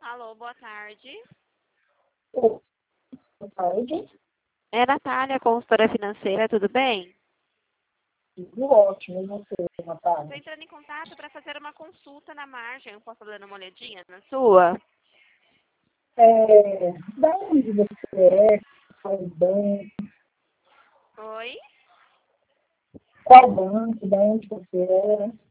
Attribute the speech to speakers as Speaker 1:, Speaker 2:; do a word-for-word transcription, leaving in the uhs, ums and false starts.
Speaker 1: Alô, boa tarde.
Speaker 2: Boa tarde.
Speaker 1: É Natália, consultora financeira, tudo bem?
Speaker 2: Tudo ótimo, e você,
Speaker 1: Estou
Speaker 2: Natália?
Speaker 1: entrando em contato para fazer uma consulta na margem. Eu posso dar uma olhadinha na sua?
Speaker 2: É, da onde você é? Qual banco?
Speaker 1: Oi?
Speaker 2: Qual banco? Da onde você é?